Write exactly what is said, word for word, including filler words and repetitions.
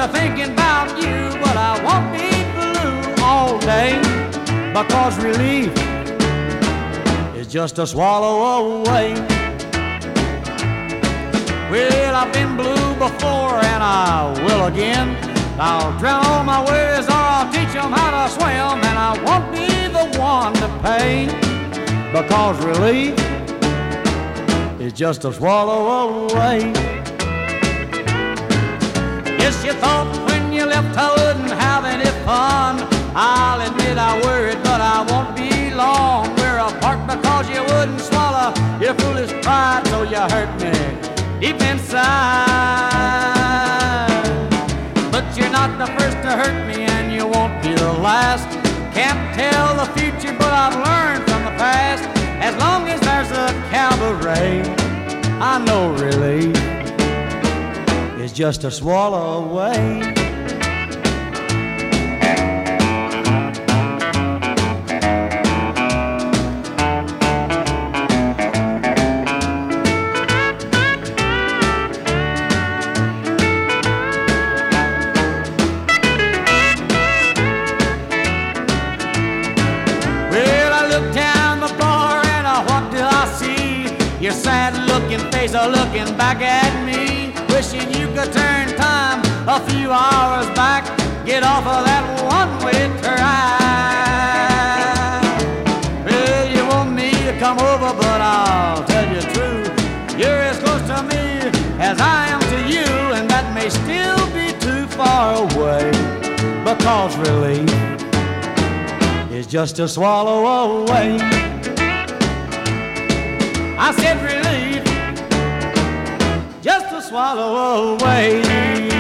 thinking about you, but I won't be blue all day, because relief is just a swallow away. Well, I've been blue before and I will again. I'll drown all my worries or I'll teach them how to swim, and I won't be the one to pay, because relief is just a swallow away. Yes, you thought when you left I wouldn't have any fun. I'll admit I worried, but I won't be long. We're apart because you wouldn't swallow your foolish pride, so you hurt me deep inside. But you're not the first to hurt me, and you won't be the last. Can't tell the future, but I've learned from the past. As long as there's a cabaret, I know relief is just a swallow away. Your sad-looking face a looking back at me, wishing you could turn time a few hours back, get off of that one-way track. Well, you want me to come over, but I'll tell you true, you're as close to me as I am to you, and that may still be too far away, because relief is just a swallow away. I said relief, just a swallow away.